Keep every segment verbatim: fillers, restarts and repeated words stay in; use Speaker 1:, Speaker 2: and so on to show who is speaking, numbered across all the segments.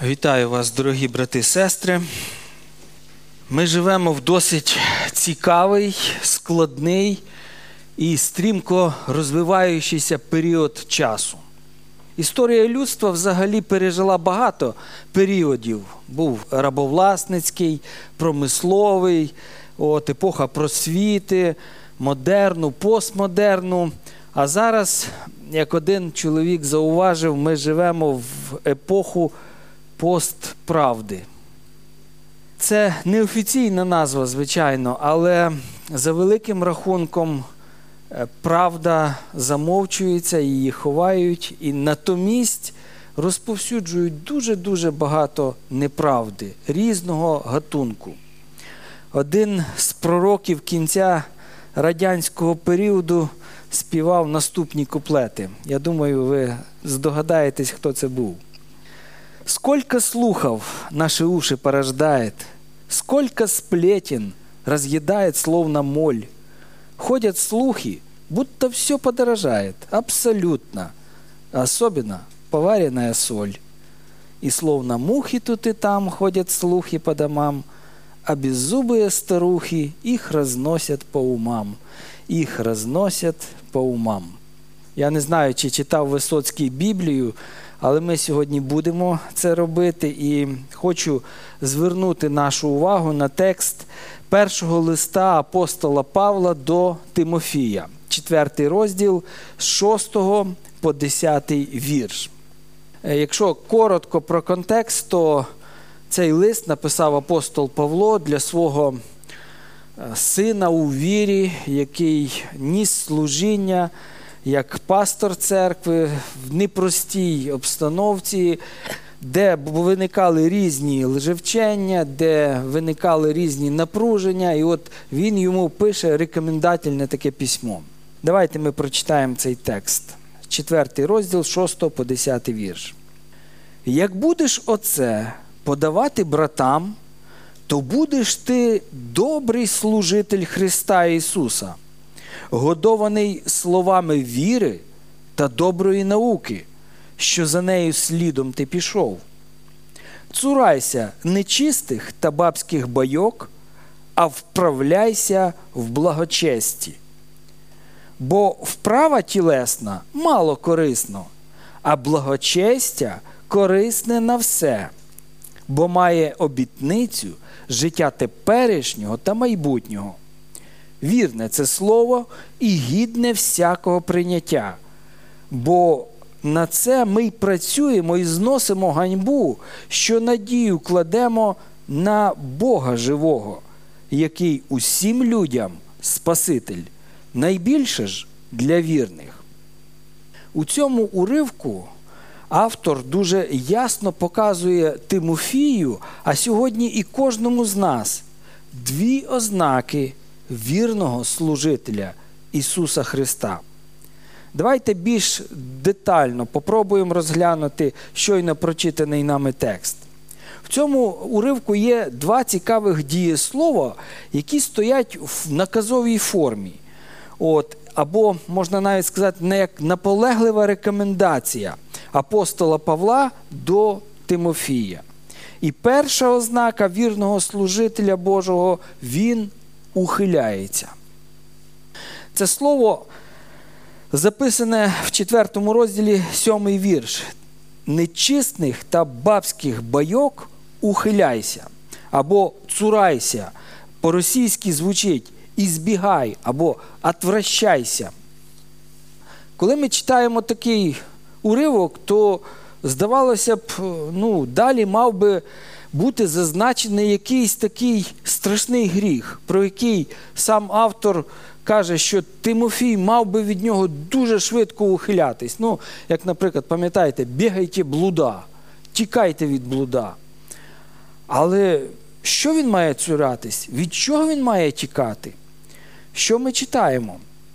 Speaker 1: Вітаю вас, дорогі брати і сестри. Ми живемо в досить цікавий, складний і стрімко розвиваючийся період часу. Історія людства взагалі пережила багато періодів. Був рабовласницький, промисловий, от, епоха просвіти, модерну, постмодерну. А зараз, як один чоловік зауважив, ми живемо в епоху постправди. Це неофіційна назва, звичайно, але за великим рахунком правда замовчується, її ховають, і натомість розповсюджують дуже-дуже багато неправди різного гатунку. Один з пророків кінця радянського періоду співав наступні куплети. Я думаю, ви здогадаєтесь, хто це був. «Сколько слухов наши уши порождает, сколько сплетен разъедает словно моль. Ходят слухи, будто все подорожает, абсолютно, особенно поваренная соль. И словно мухи тут и там ходят слухи по домам, а беззубые старухи их разносят по умам, их разносят по умам». Я не знаю, чи читав Висоцький Біблію, але ми сьогодні будемо це робити, і хочу звернути нашу увагу на текст першого листа апостола Павла до Тимофія, четвертий розділ з шостого по десятий вірш. Якщо коротко про контекст, то цей лист написав апостол Павло для свого сина у вірі, який ніс служіння як пастор церкви в непростій обстановці, де виникали різні лжевчення, де виникали різні напруження, і от він йому пише рекомендательне таке письмо. Давайте ми прочитаємо цей текст. Четвертий розділ, шостого по десятий вірш. «Як будеш оце подавати братам, то будеш ти добрий служитель Христа Ісуса, годований словами віри та доброї науки, що за нею слідом ти пішов. Цурайся нечистих та бабських байок, а вправляйся в благочесті. Бо вправа тілесна мало корисно, а благочестя корисне на все, бо має обітницю життя теперішнього та майбутнього. Вірне це слово і гідне всякого прийняття, бо на це ми й працюємо і зносимо ганьбу, що надію кладемо на Бога живого, який усім людям Спаситель, найбільше ж для вірних». У цьому уривку автор дуже ясно показує Тимофію, а сьогодні і кожному з нас, дві ознаки вірного служителя Ісуса Христа. Давайте більш детально попробуємо розглянути щойно прочитаний нами текст. В цьому уривку є два цікавих дієслова, які стоять в наказовій формі. От, або, можна навіть сказати, не як наполеглива рекомендація апостола Павла до Тимофія. І перша ознака вірного служителя Божого – він ухиляється. Це слово записане в четвертому розділі, сьомий вірш. «Нечисних та бабських байок ухиляйся» або «цурайся». По-російськи звучить «ізбігай» або «отвращайся». Коли ми читаємо такий уривок, то здавалося б, ну, далі мав би бути зазначений якийсь такий страшний гріх, про який сам автор каже, що Тимофій мав би від нього дуже швидко ухилятись. Ну, як, наприклад, пам'ятаєте, бігайте блуда, тікайте від блуда. Але що він має цуратись? Від чого він має тікати? Що ми читаємо?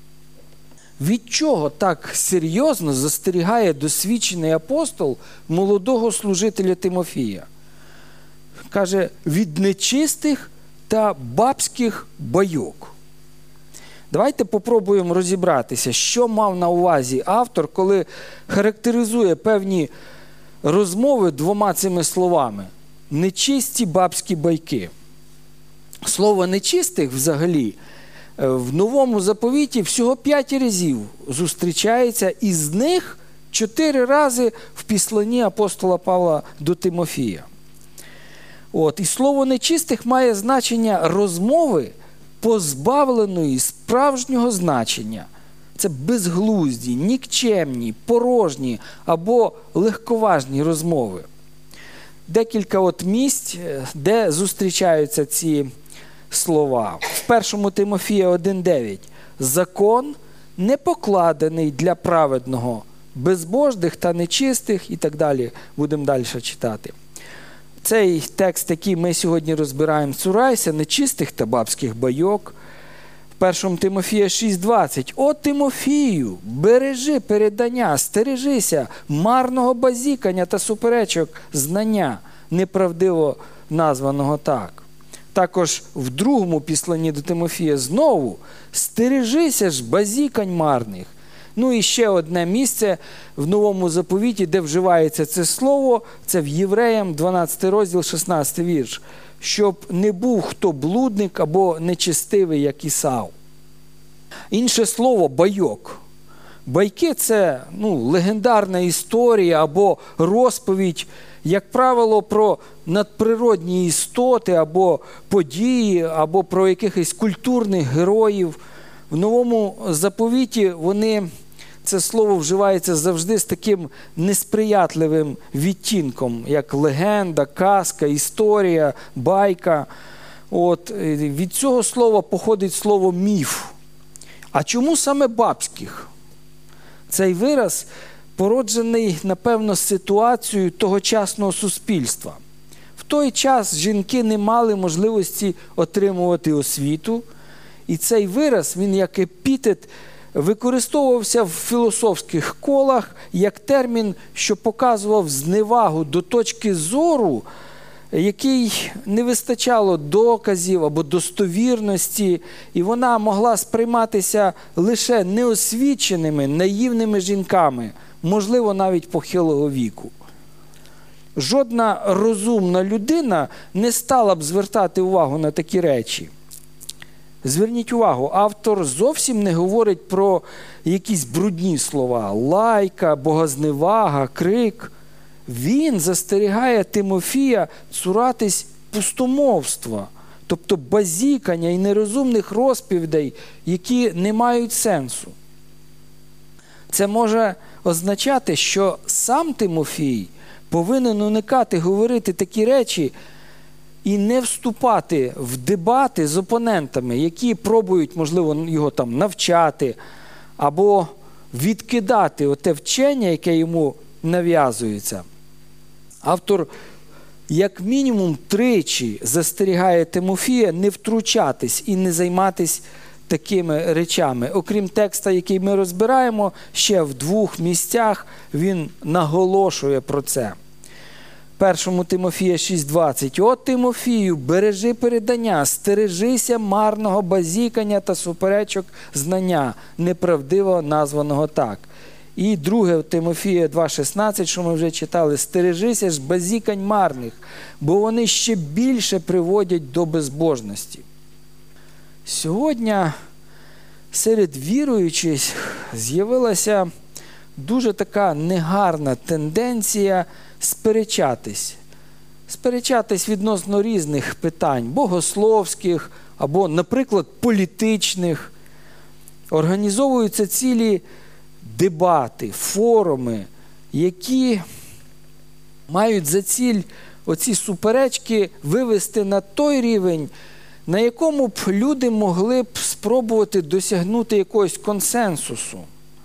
Speaker 1: Від чого так серйозно застерігає досвідчений апостол молодого служителя Тимофія? Каже, від нечистих та бабських байок. Давайте попробуємо розібратися, що мав на увазі автор, коли характеризує певні розмови двома цими словами. Нечисті бабські байки. Слово «нечистих» взагалі в Новому Заповіті всього п'ять разів зустрічається, і з них чотири рази в післанні апостола Павла до Тимофія. От. І слово «нечистих» має значення розмови, позбавленої справжнього значення. Це безглузді, нікчемні, порожні або легковажні розмови. Декілька от місць, де зустрічаються ці слова. В першому Тимофія один дев'ять. «Закон не покладений для праведного, безбожних та нечистих» і так далі. Будемо далі читати. Цей текст, який ми сьогодні розбираємо, «Цурайся нечистих та бабських байок». В першому Тимофія шість двадцять. «О, Тимофію, бережи передання, стережися марного базікання та суперечок знання, неправдиво названого так». Також в другому післанні до Тимофія знову «Стережися ж базікань марних». Ну і ще одне місце в Новому Заповіті, де вживається це слово, це в Євреям, дванадцятий розділ, шістнадцятий вірш. «Щоб не був хто блудник або нечестивий, як Ісав». Інше слово «байок». Байки – це ну, легендарна історія або розповідь, як правило, про надприродні істоти або події, або про якихось культурних героїв. В Новому Заповіті вони, це слово вживається завжди з таким несприятливим відтінком, як легенда, казка, історія, байка. От, від цього слова походить слово «міф». А чому саме бабських? Цей вираз породжений, напевно, ситуацією тогочасного суспільства. В той час жінки не мали можливості отримувати освіту, і цей вираз, він як епітет, використовувався в філософських колах як термін, що показував зневагу до точки зору, якій не вистачало доказів або достовірності, і вона могла сприйматися лише неосвіченими, наївними жінками, можливо, навіть похилого віку. Жодна розумна людина не стала б звертати увагу на такі речі. Зверніть увагу, автор зовсім не говорить про якісь брудні слова – лайка, богозневага, крик. Він застерігає Тимофія цуратись пустомовства, тобто базікання і нерозумних розповідей, які не мають сенсу. Це може означати, що сам Тимофій повинен уникати говорити такі речі і не вступати в дебати з опонентами, які пробують, можливо, його там навчати або відкидати оте вчення, яке йому нав'язується. Автор як мінімум тричі застерігає Тимофія не втручатись і не займатись такими речами. Окрім текста, який ми розбираємо, ще в двох місцях він наголошує про це. В першому Тимофія шість двадцять. «О, Тимофію, бережи передання, стережися марного базікання та суперечок знання, неправдиво названого так». І друге Тимофія два шістнадцять, що ми вже читали, «Стережися ж базікань марних, бо вони ще більше приводять до безбожності». Сьогодні серед віруючих з'явилася дуже така негарна тенденція сперечатись. Сперечатись відносно різних питань, богословських або, наприклад, політичних. Організовуються цілі дебати, форуми, які мають за ціль оці суперечки вивести на той рівень, на якому б люди могли б спробувати досягнути якогось консенсусу.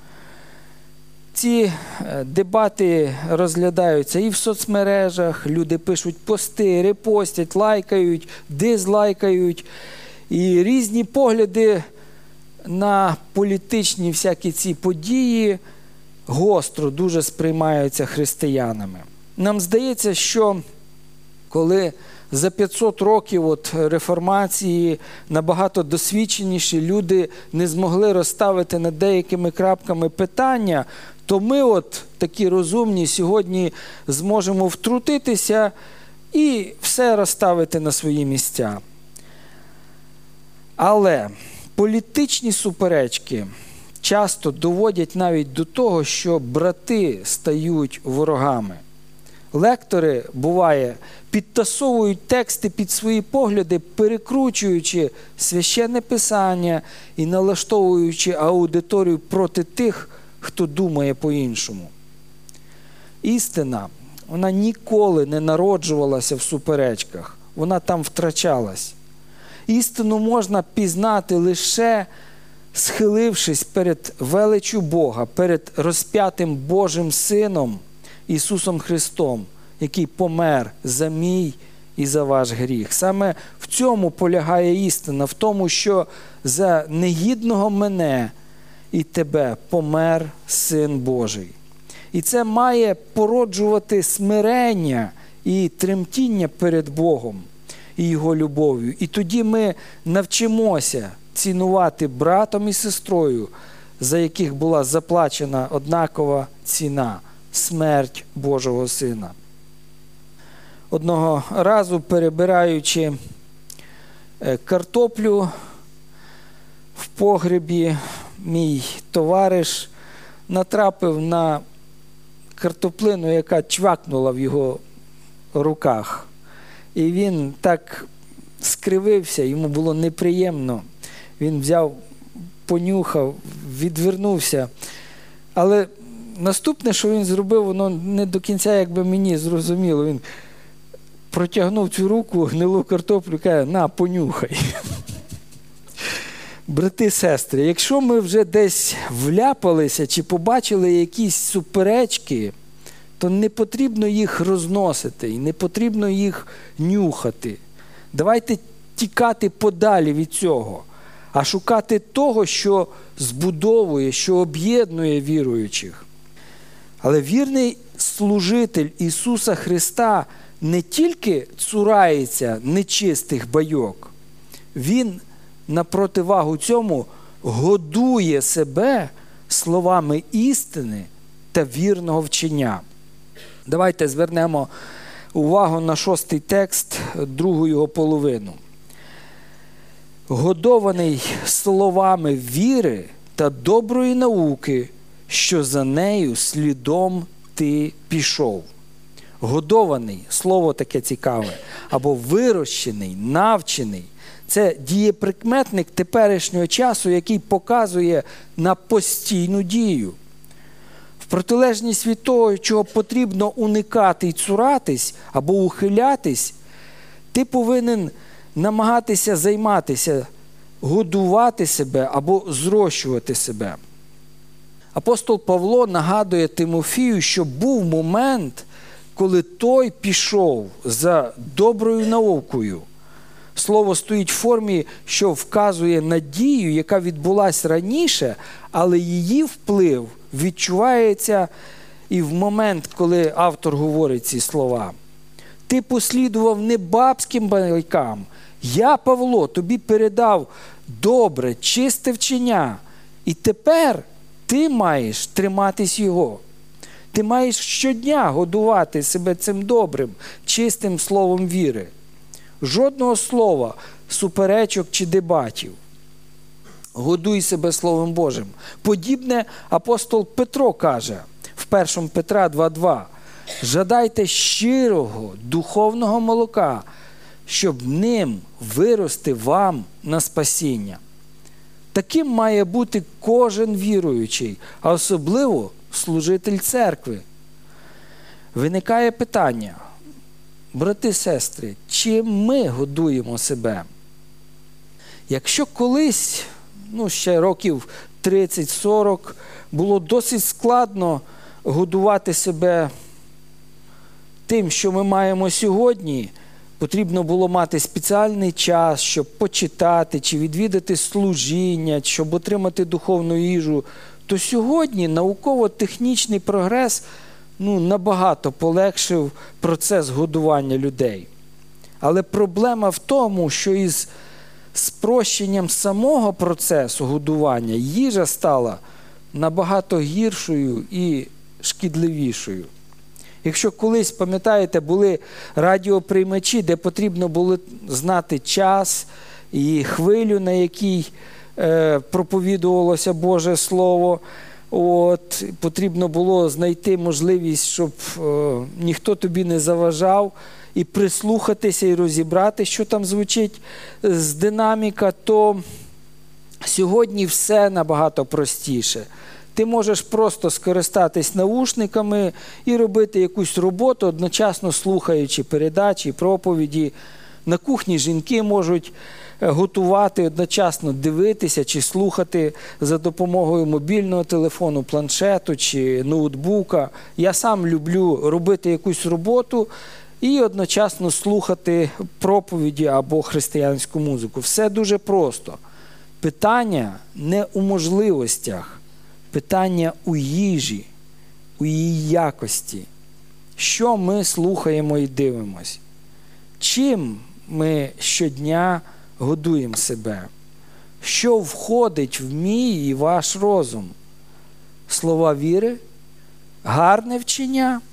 Speaker 1: Ці дебати розглядаються і в соцмережах, люди пишуть пости, репостять, лайкають, дизлайкають. І різні погляди на політичні всякі ці події гостро дуже сприймаються християнами. Нам здається, що коли за п'ятсот років от реформації набагато досвідченіші люди не змогли розставити над деякими крапками питання, то ми от такі розумні сьогодні зможемо втрутитися і все розставити на свої місця. Але політичні суперечки часто доводять навіть до того, що брати стають ворогами. Лектори, буває, підтасовують тексти під свої погляди, перекручуючи священне писання і налаштовуючи аудиторію проти тих, хто думає по-іншому. Істина, вона ніколи не народжувалася в суперечках, вона там втрачалась. Істину можна пізнати лише схилившись перед величчю Бога, перед розп'ятим Божим Сином Ісусом Христом, який помер за мій і за ваш гріх. Саме в цьому полягає істина, в тому, що за негідного мене і тебе помер Син Божий. І це має породжувати смирення і тремтіння перед Богом і Його любов'ю. І тоді ми навчимося цінувати братом і сестрою, за яких була заплачена однакова ціна – смерть Божого Сина. Одного разу, перебираючи картоплю в погребі, мій товариш натрапив на картоплину, яка чвакнула в його руках. І він так скривився, йому було неприємно. Він взяв, понюхав, відвернувся. Але наступне, що він зробив, воно не до кінця, якби мені зрозуміло. Він протягнув цю руку, гнилу картоплю, каже: на, понюхай. Брати, сестри, якщо ми вже десь вляпалися чи побачили якісь суперечки, то не потрібно їх розносити і не потрібно їх нюхати. Давайте тікати подалі від цього, а шукати того, що збудовує, що об'єднує віруючих. Але вірний служитель Ісуса Христа не тільки цурається нечистих байок, він на противагу цьому годує себе словами істини та вірного вчення. Давайте звернемо увагу на шостий текст, другу його половину. Годований словами віри та доброї науки, що за нею слідом ти пішов. Годований, слово таке цікаве, або вирощений, навчений. Це дієприкметник теперішнього часу, який показує на постійну дію. В протилежність від того, чого потрібно уникати і цуратись, або ухилятись, ти повинен намагатися займатися, годувати себе або зрощувати себе. Апостол Павло нагадує Тимофію, що був момент, коли той пішов за доброю наукою. Слово стоїть в формі, що вказує на дію, яка відбулася раніше, але її вплив відчувається і в момент, коли автор говорить ці слова. Ти послідував не бабським байкам. Я, Павло, тобі передав добре, чисте вчення. І тепер ти маєш триматись його. Ти маєш щодня годувати себе цим добрим, чистим словом віри. Жодного слова, суперечок чи дебатів. Годуй себе Словом Божим. Подібне апостол Петро каже в першому Петра два два. Жадайте щирого, духовного молока, щоб ним вирости вам на спасіння. Таким має бути кожен віруючий, а особливо служитель церкви. Виникає питання: брати, сестри, чим ми годуємо себе? Якщо колись, ну ще років тридцять-сорок, було досить складно годувати себе тим, що ми маємо сьогодні, потрібно було мати спеціальний час, щоб почитати чи відвідати служіння, щоб отримати духовну їжу, то сьогодні науково-технічний прогрес ну, набагато полегшив процес годування людей. Але проблема в тому, що із спрощенням самого процесу годування їжа стала набагато гіршою і шкідливішою. Якщо колись, пам'ятаєте, були радіоприймачі, де потрібно було знати час і хвилю, на якій е, проповідувалося Боже Слово, от, потрібно було знайти можливість, щоб е, ніхто тобі не заважав, і прислухатися, і розібрати, що там звучить з динаміка, то сьогодні все набагато простіше. Ти можеш просто скористатись навушниками і робити якусь роботу, одночасно слухаючи передачі, проповіді. На кухні жінки можуть готувати, одночасно дивитися чи слухати за допомогою мобільного телефону, планшету чи ноутбука. Я сам люблю робити якусь роботу і одночасно слухати проповіді або християнську музику. Все дуже просто. Питання не у можливостях. Питання у їжі, у її якості. Що ми слухаємо і дивимось? Чим ми щодня годуємо себе? Що входить в мій і ваш розум? Слова віри? Гарне вчення?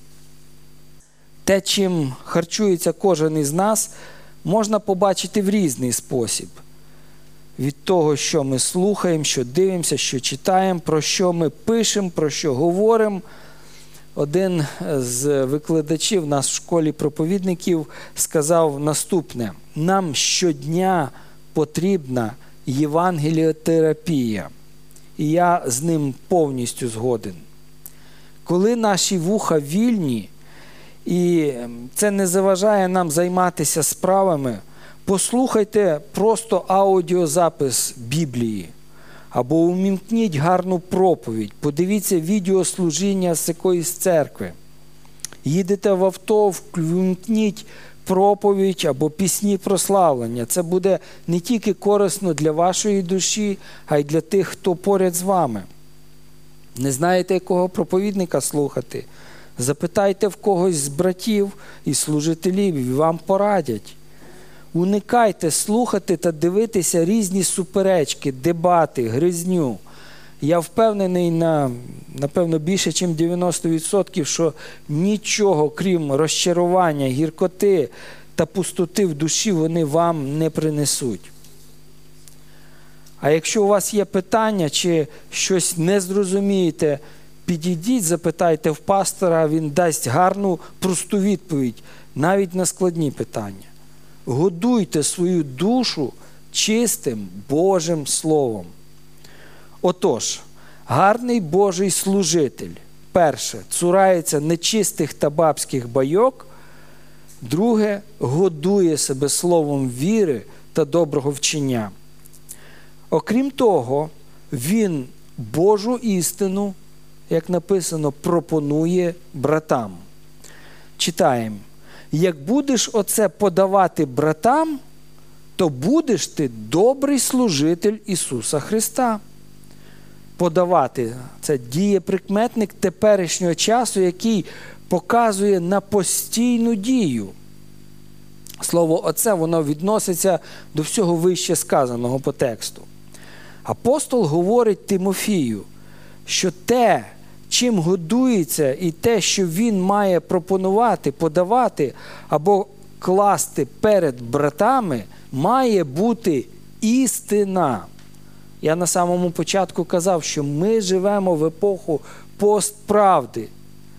Speaker 1: Те, чим харчується кожен із нас, можна побачити в різний спосіб. Від того, що ми слухаємо, що дивимося, що читаємо, про що ми пишемо, про що говоримо. Один з викладачів нас в школі проповідників сказав наступне. Нам щодня потрібна євангеліотерапія. І я з ним повністю згоден. Коли наші вуха вільні, і це не заважає нам займатися справами, послухайте просто аудіозапис Біблії, або увімкніть гарну проповідь, подивіться відеослужіння з якоїсь церкви. Їдете в авто, увімкніть проповідь або пісні прославлення. Це буде не тільки корисно для вашої душі, а й для тих, хто поряд з вами. Не знаєте, якого проповідника слухати? Запитайте в когось з братів і служителів, і вам порадять. Уникайте слухати та дивитися різні суперечки, дебати, гризню. Я впевнений на, напевно, більше, ніж дев'яносто відсотків, що нічого, крім розчарування, гіркоти та пустоти в душі, вони вам не принесуть. А якщо у вас є питання, чи щось не зрозумієте, підійдіть, запитайте в пастора, він дасть гарну, просту відповідь, навіть на складні питання. Годуйте свою душу чистим Божим Словом. Отож, гарний Божий служитель, перше, цурається нечистих та бабських байок, друге, годує себе словом віри та доброго вчення. Окрім того, він Божу істину, як написано, пропонує братам. Читаємо. Як будеш оце подавати братам, то будеш ти добрий служитель Ісуса Христа. Подавати – це дієприкметник теперішнього часу, який показує на постійну дію. Слово «оце» воно відноситься до всього вище сказаного по тексту. Апостол говорить Тимофію, що те, чим годується, і те, що він має пропонувати, подавати або класти перед братами, має бути істина. Я на самому початку казав, що ми живемо в епоху постправди.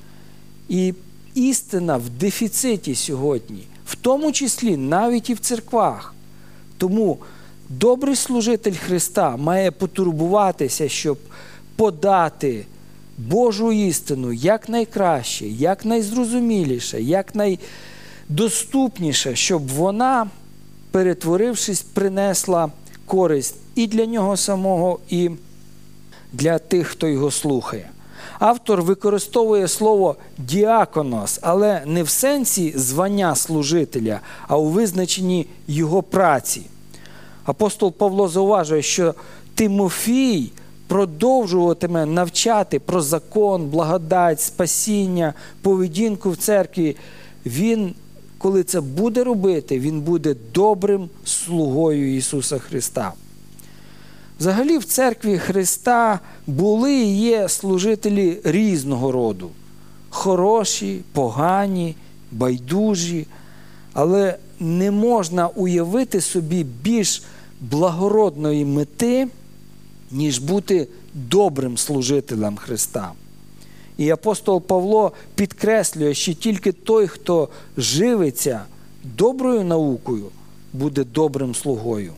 Speaker 1: І істина в дефіциті сьогодні, в тому числі навіть і в церквах. Тому добрий служитель Христа має потурбуватися, щоб подати Божу істину якнайкраще, якнайзрозуміліше, якнайдоступніше, щоб вона, перетворившись, принесла користь і для нього самого, і для тих, хто його слухає. Автор використовує слово «діаконос», але не в сенсі звання служителя, а у визначенні його праці. Апостол Павло зауважує, що Тимофій продовжуватиме навчати про закон, благодать, спасіння, поведінку в церкві. Він, коли це буде робити, він буде добрим слугою Ісуса Христа. Взагалі в церкві Христа були і є служителі різного роду. Хороші, погані, байдужі. Але не можна уявити собі більш благородної мети, ніж бути добрим служителем Христа. І апостол Павло підкреслює, що тільки той, хто живиться доброю наукою, буде добрим слугою.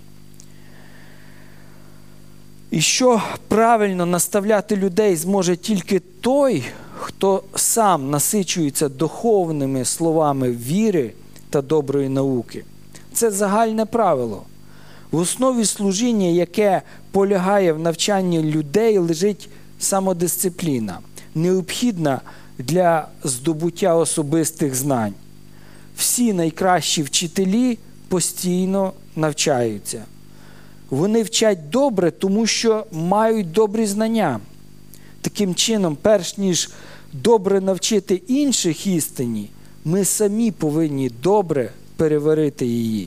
Speaker 1: І що правильно наставляти людей зможе тільки той, хто сам насичується духовними словами віри та доброї науки. Це загальне правило. В основі служіння, яке полягає в навчанні людей, лежить самодисципліна, необхідна для здобуття особистих знань. Всі найкращі вчителі постійно навчаються. Вони вчать добре, тому що мають добрі знання. Таким чином, перш ніж добре навчити інших істині, ми самі повинні добре переварити її.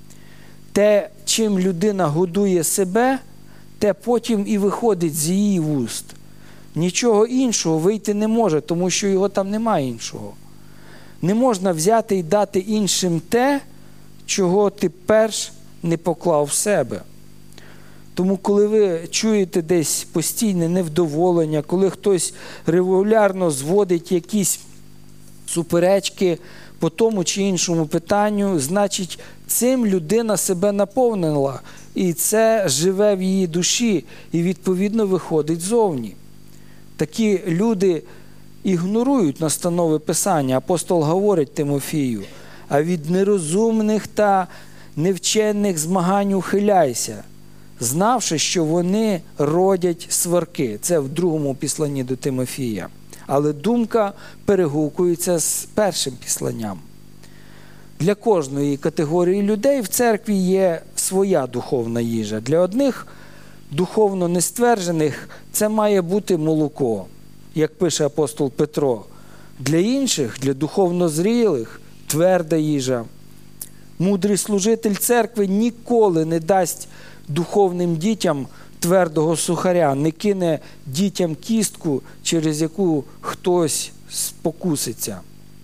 Speaker 1: Те, чим людина годує себе, те потім і виходить з її вуст. Нічого іншого вийти не може, тому що його там немає іншого. Не можна взяти і дати іншим те, чого ти перш не поклав в себе. Тому, коли ви чуєте десь постійне невдоволення, коли хтось регулярно зводить якісь суперечки по тому чи іншому питанню, значить, цим людина себе наповнила, і це живе в її душі, і, відповідно, виходить зовні. Такі люди ігнорують настанови Писання. Апостол говорить Тимофію: «А від нерозумних та невчених змагань ухиляйся, знавши, що вони родять сварки». Це в другому післанні до Тимофія. Але думка перегукується з першим післанням. Для кожної категорії людей в церкві є своя духовна їжа. Для одних духовно нестверджених це має бути молоко, як пише апостол Петро. Для інших, для духовно зрілих, тверда їжа. Мудрий служитель церкви ніколи не дасть духовним дітям твердого сухаря, не кине дітям кістку, через яку хтось спокуситься.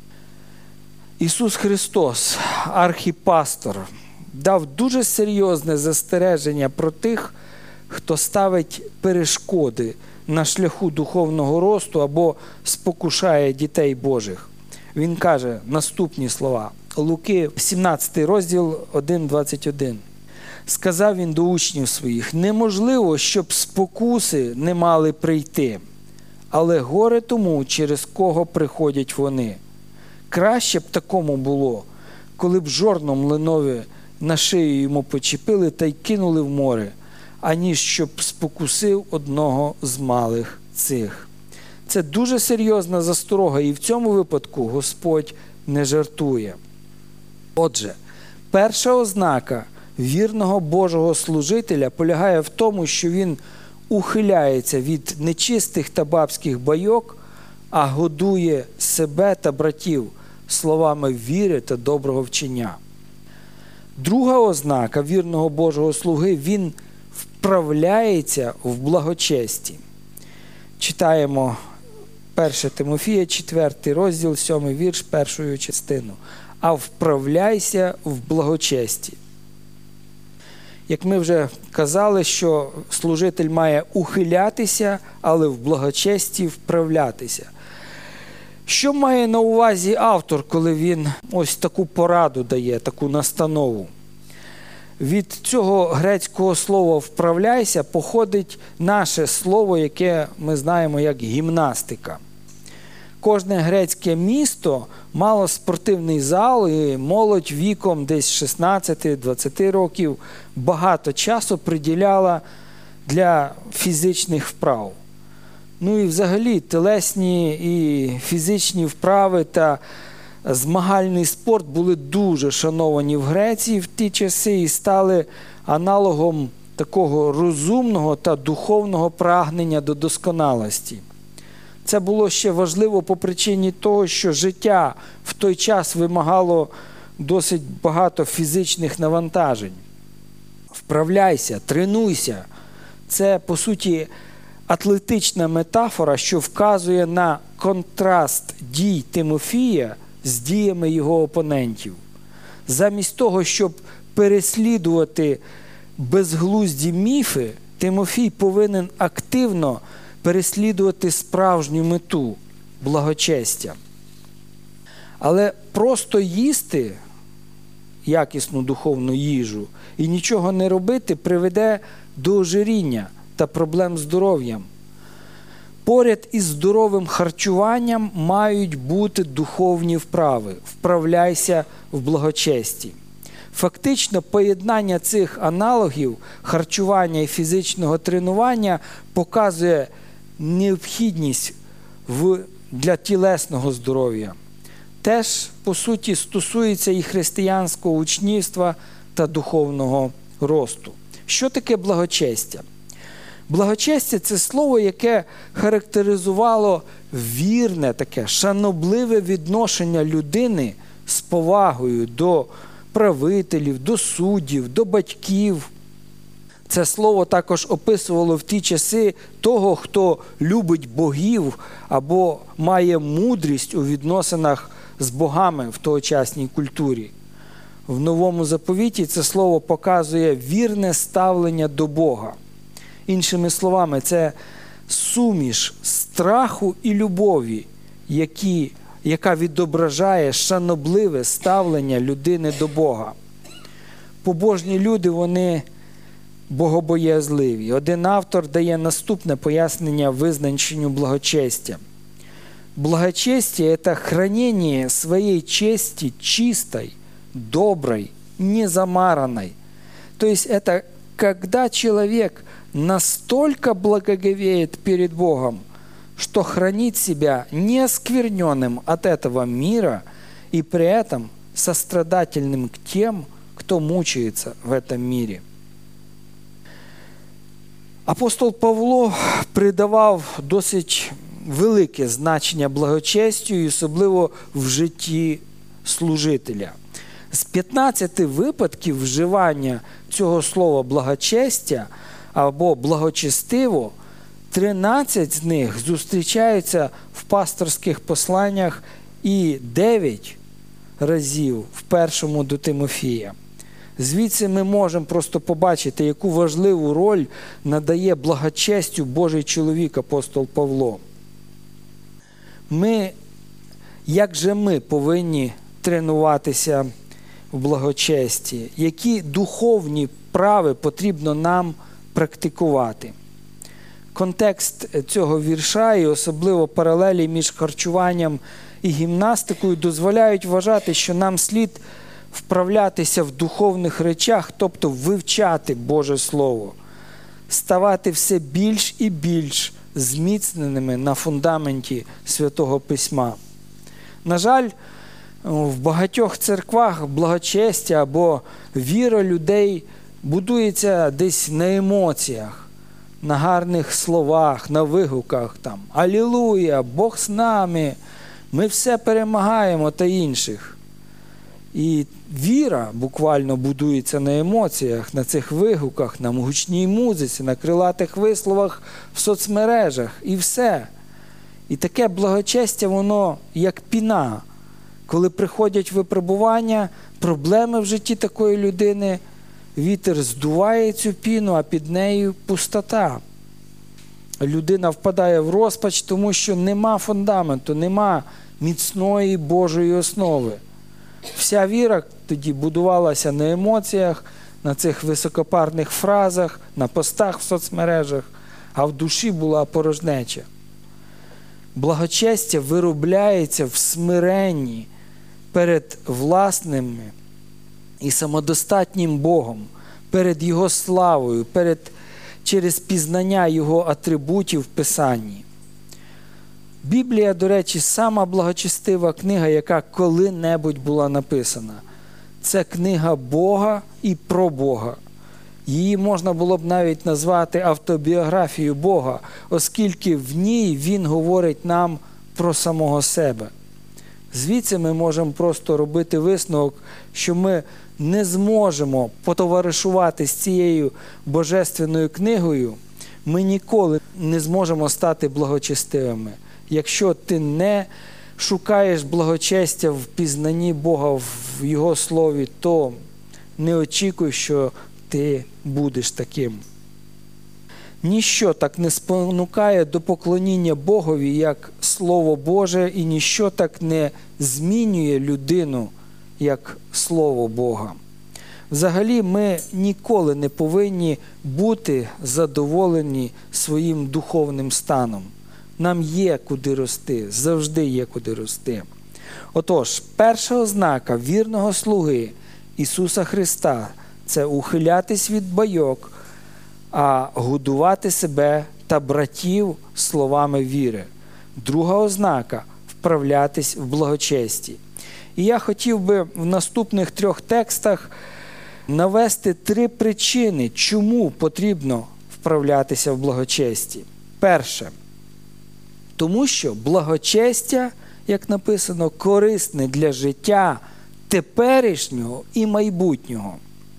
Speaker 1: Ісус Христос, архіпастор, дав дуже серйозне застереження про тих, хто ставить перешкоди на шляху духовного росту або спокушає дітей Божих. Він каже наступні слова. Луки, сімнадцятий розділ, один двадцять один. Сказав він до учнів своїх: неможливо, щоб спокуси не мали прийти, але горе тому, через кого приходять вони. Краще б такому було, коли б жорном млинові на шию йому почепили та й кинули в море, аніж щоб спокусив одного з малих цих. Це дуже серйозна засторога, і в цьому випадку Господь не жартує. Отже, перша ознака вірного Божого служителя полягає в тому, що він ухиляється від нечистих та бабських байок, а годує себе та братів словами віри та доброго вчення. Друга ознака вірного Божого слуги – він вправляється в благочесті. Читаємо перше Тимофія, четвертий розділ, сьомий вірш, першою частину. «А вправляйся в благочесті». Як ми вже казали, що служитель має ухилятися, але в благочесті вправлятися. Що має на увазі автор, коли він ось таку пораду дає, таку настанову? Від цього грецького слова «вправляйся» походить наше слово, яке ми знаємо як гімнастика. Кожне грецьке місто мало спортивний зал, і молодь віком десь шістнадцять-двадцять років багато часу приділяла для фізичних вправ. Ну і взагалі телесні і фізичні вправи та змагальний спорт були дуже шановані в Греції в ті часи і стали аналогом такого розумного та духовного прагнення до досконалості. Це було ще важливо по причині того, що життя в той час вимагало досить багато фізичних навантажень. Вправляйся, тренуйся. це, по суті, атлетична метафора, що вказує на контраст дій Тимофія з діями його опонентів. Замість того, щоб переслідувати безглузді міфи, Тимофій повинен активно переслідувати справжню мету – благочестя. Але просто їсти якісну духовну їжу і нічого не робити приведе до ожиріння та проблем з здоров'ям. Поряд із здоровим харчуванням мають бути духовні вправи. Вправляйся в благочесті. Фактично, поєднання цих аналогів харчування і фізичного тренування показує необхідність в, для тілесного здоров'я. Теж, по суті, стосується і християнського учнівства та духовного росту. Що таке благочестя? Благочестя – це слово, яке характеризувало вірне, таке шанобливе відношення людини з повагою до правителів, до суддів, до батьків. Це слово також описувало в ті часи того, хто любить богів або має мудрість у відносинах з богами в тогочасній культурі. В Новому Заповіті це слово показує вірне ставлення до Бога. Іншими словами, це суміш страху і любові, які, яка відображає шанобливе ставлення людини до Бога. Побожні люди, вони богобоязливі. Один автор дає наступне пояснення визначенню благочестя. Благочестие – это хранение своей чести чистой, доброй, незамаранной. То есть это когда человек настолько благоговеет перед Богом, что хранит себя неоскверненным от этого мира и при этом сострадательным к тем, кто мучается в этом мире. Апостол Павло придавав досить велике значення благочестю, і особливо в житті служителя. З п'ятнадцяти випадків вживання цього слова благочестя або благочестиво, тринадцять з них зустрічаються в пасторських посланнях і дев'ять разів в першому до Тимофія. Звідси ми можемо просто побачити, яку важливу роль надає благочестю Божий чоловік апостол Павло. Ми, як же ми повинні тренуватися в благочесті? Які духовні вправи потрібно нам практикувати? Контекст цього вірша і особливо паралелі між харчуванням і гімнастикою дозволяють вважати, що нам слід вправлятися в духовних речах, тобто вивчати Боже Слово, ставати все більш і більш зміцненими на фундаменті Святого Письма. На жаль, в багатьох церквах благочестя або віра людей будується десь на емоціях, на гарних словах, на вигуках, там «Алілуя! Бог з нами! Ми все перемагаємо» та інших. І віра буквально будується на емоціях, на цих вигуках, на гучній музиці, на крилатих висловах в соцмережах і все. І таке благочестя, воно як піна. Коли приходять випробування, проблеми в житті такої людини, вітер здуває цю піну, а під нею пустота. Людина впадає в розпач, тому що нема фундаменту, нема міцної Божої основи. Вся віра тоді будувалася на емоціях, на цих високопарних фразах, на постах в соцмережах, а в душі була порожнеча. Благочестя виробляється в смиренні перед власним і самодостатнім Богом, перед Його славою, перед, через пізнання Його атрибутів в Писанні. Біблія, до речі, сама благочестива книга, яка коли-небудь була написана. Це книга Бога і про Бога. Її можна було б навіть назвати автобіографією Бога, оскільки в ній Він говорить нам про самого себе. Звідси ми можемо просто робити висновок, що ми не зможемо потоваришувати з цією божественною книгою, ми ніколи не зможемо стати благочестивими. Якщо ти не шукаєш благочестя в пізнанні Бога, в Його Слові, то не очікуй, що ти будеш таким. Ніщо так не спонукає до поклоніння Богові, як Слово Боже, і ніщо так не змінює людину, як Слово Бога. Взагалі, ми ніколи не повинні бути задоволені своїм духовним станом. Нам є куди рости, завжди є куди рости. Отож, перша ознака вірного слуги Ісуса Христа – це ухилятись від байок, а годувати себе та братів словами віри. Друга ознака – вправлятись в благочесті. І я хотів би в наступних трьох текстах навести три причини, чому потрібно вправлятися в благочесті. Перше. Тому що благочестя, як написано, корисне для життя теперішнього і майбутнього.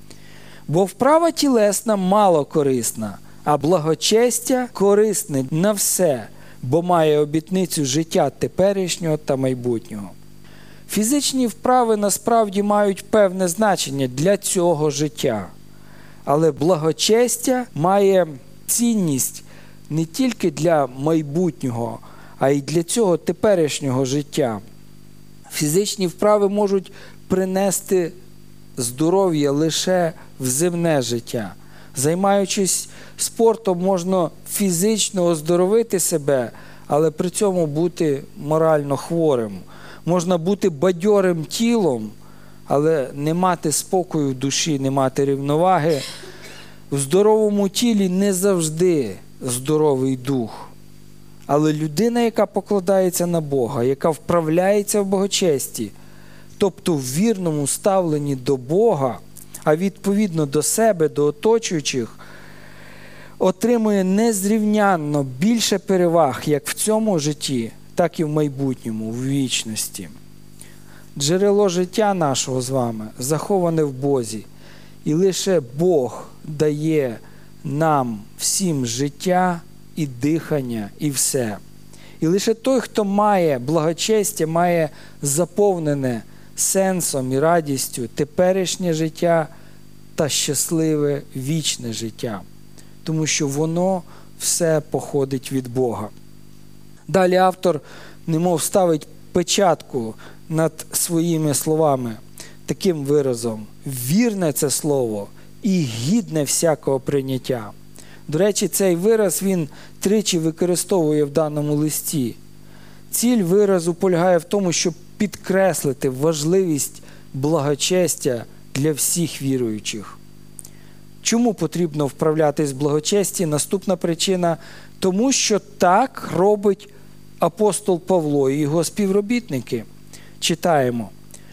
Speaker 1: Бо вправа тілесна мало корисна, а благочестя корисне на все, бо має обітницю життя теперішнього та майбутнього. Фізичні вправи насправді мають певне значення для цього життя. Але благочестя має цінність не тільки для майбутнього, а й для цього теперішнього життя. Фізичні вправи можуть принести здоров'я лише в земне життя. Займаючись спортом, можна фізично оздоровити себе, але при цьому бути морально хворим. Можна бути бадьорим тілом, але не мати спокою в душі, не мати рівноваги. В здоровому тілі не завжди здоровий дух. Але людина, яка покладається на Бога, яка вправляється в благочесті, тобто в вірному ставленні до Бога, а відповідно до себе, до оточуючих, отримує незрівнянно більше переваг як в цьому житті, так і в майбутньому, в вічності. Джерело життя нашого з вами заховане в Бозі, і лише Бог дає нам всім життя і дихання, і все. І лише той, хто має благочестя, має заповнене сенсом і радістю теперішнє життя та щасливе вічне життя. Тому що воно все походить від Бога. Далі автор немов ставить печатку над своїми словами таким виразом: «Вірне це слово і гідне всякого прийняття». До речі, цей вираз він тричі використовує в даному листі. Ціль виразу полягає в тому, щоб підкреслити важливість благочестя для всіх віруючих. Чому потрібно вправлятись в благочесті? Наступна причина – тому що так робить апостол Павло і його співробітники. Читаємо: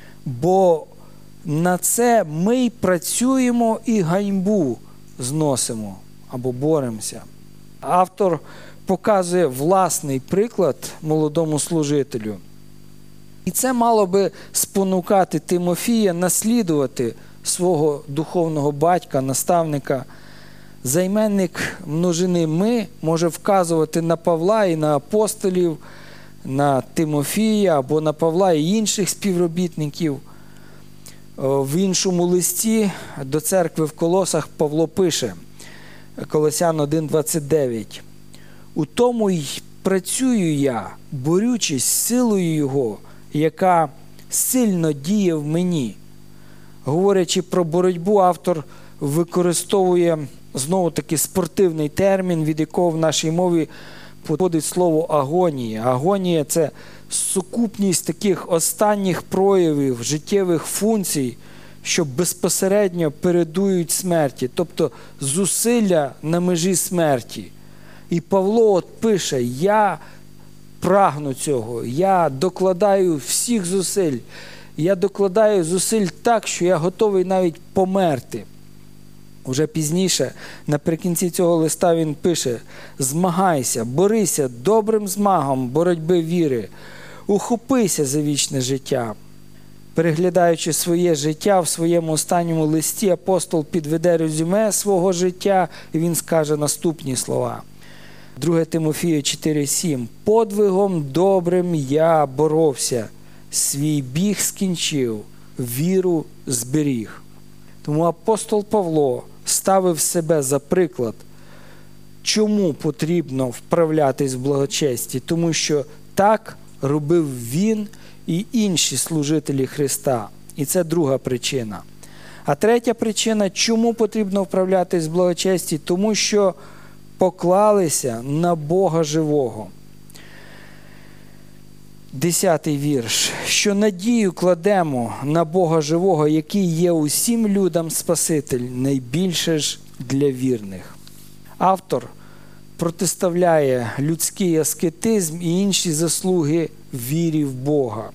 Speaker 1: «Бо на це ми й працюємо і ганьбу зносимо» або боремося. Автор показує власний приклад молодому служителю. І це мало би спонукати Тимофія наслідувати свого духовного батька, наставника. Займенник множини «ми» може вказувати на Павла і на апостолів, на Тимофія або на Павла і інших співробітників. В іншому листі до церкви в Колосах Павло пише, Колосян один двадцять дев'ять: «У тому й працюю я, борючись силою Його, яка сильно діє в мені». Говорячи про боротьбу, автор використовує знову-таки спортивний термін, від якого в нашій мові походить слово агонія. Агонія – це сукупність таких останніх проявів життєвих функцій, що безпосередньо передують смерті, тобто зусилля на межі смерті. І Павло от пише: «Я прагну цього, я докладаю всіх зусиль, я докладаю зусиль так, що я готовий навіть померти». Уже пізніше, наприкінці цього листа він пише: «Змагайся, борися добрим змагом боротьби віри, ухопися за вічне життя». Переглядаючи своє життя, в своєму останньому листі апостол підведе резюме свого життя, і він скаже наступні слова. друге Тимофія чотири сім. «Подвигом добрим я боровся, свій біг скінчив, віру зберіг». Тому апостол Павло ставив себе за приклад, чому потрібно вправлятись в благочесті. Тому що так робив він і інші служителі Христа. І це друга причина. А третя причина, чому потрібно вправлятись в благочесті, тому що поклалися на Бога живого. Десятий вірш. «Що надію кладемо на Бога живого, який є усім людям Спаситель, найбільше ж для вірних». Автор протиставляє людський аскетизм і інші заслуги вірі в Бога.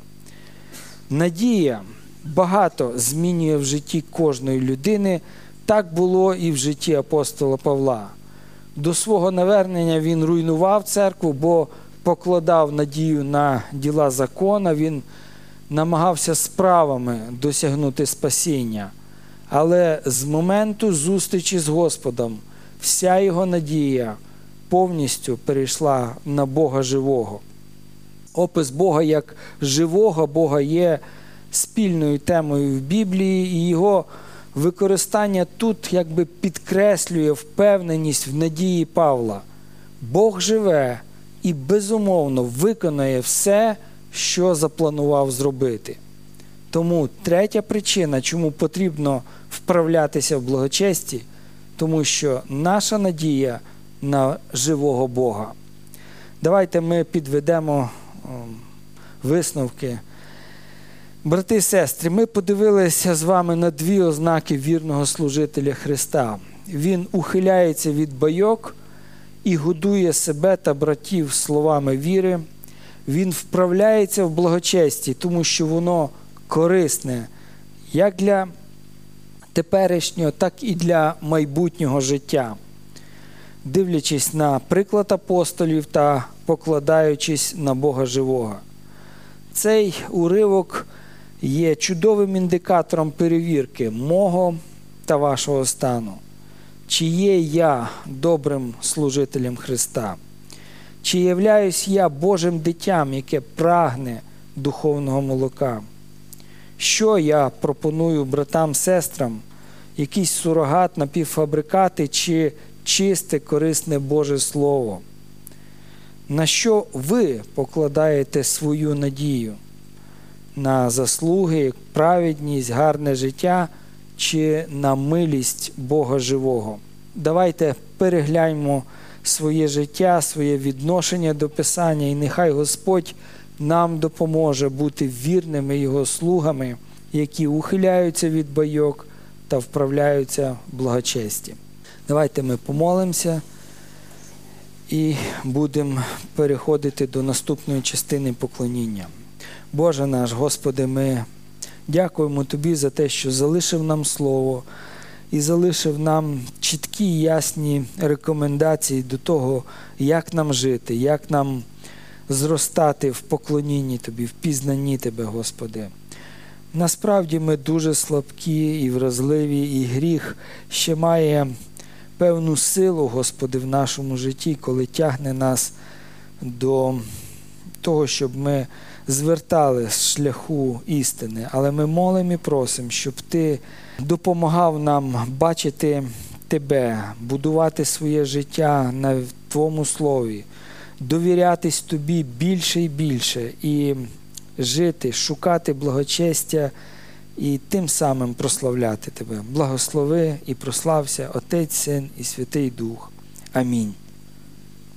Speaker 1: Надія багато змінює в житті кожної людини. Так було і в житті апостола Павла. До свого навернення він руйнував церкву, бо покладав надію на діла закона, він намагався справами досягнути спасіння. Але з моменту зустрічі з Господом вся його надія повністю перейшла на Бога живого. Опис Бога як живого Бога є спільною темою в Біблії, і його використання тут якби підкреслює впевненість в надії Павла. Бог живе і безумовно виконає все, що запланував зробити. Тому третя причина, чому потрібно вправлятися в благочесті, тому що наша надія на живого Бога. Давайте ми підведемо висновки. Брати і сестри, ми подивилися з вами на дві ознаки вірного служителя Христа. Він ухиляється від байок і годує себе та братів словами віри. Він вправляється в благочесті, тому що воно корисне як для теперішнього, так і для майбутнього життя. Дивлячись на приклад апостолів та покладаючись на Бога живого. Цей уривок є чудовим індикатором перевірки мого та вашого стану. Чи є я добрим служителем Христа? Чи являюсь я Божим дитям, яке прагне духовного молока? Що я пропоную братам, сестрам? Якийсь сурогат, напівфабрикати чи чисте, корисне Боже Слово? На що ви покладаєте свою надію? На заслуги, праведність, гарне життя чи на милість Бога живого? Давайте перегляньмо своє життя, своє відношення до Писання, і нехай Господь нам допоможе бути вірними Його слугами, які ухиляються від байок та вправляються в благочесті. Давайте ми помолимося і будемо переходити до наступної частини поклоніння. Боже наш, Господи, ми дякуємо Тобі за те, що залишив нам Слово і залишив нам чіткі і ясні рекомендації до того, як нам жити, як нам зростати в поклонінні Тобі, в пізнанні Тебе, Господи. Насправді ми дуже слабкі і вразливі, і гріх ще має певну силу, Господи, в нашому житті, коли тягне нас до того, щоб ми звертали з шляху істини. Але ми молимо і просимо, щоб Ти допомагав нам бачити Тебе, будувати своє життя на Твоєму Слові, довірятись Тобі більше і більше, і жити, шукати благочестя і тим самим прославляти Тебе. Благослови і прослався Отець, Син і Святий Дух. Амінь.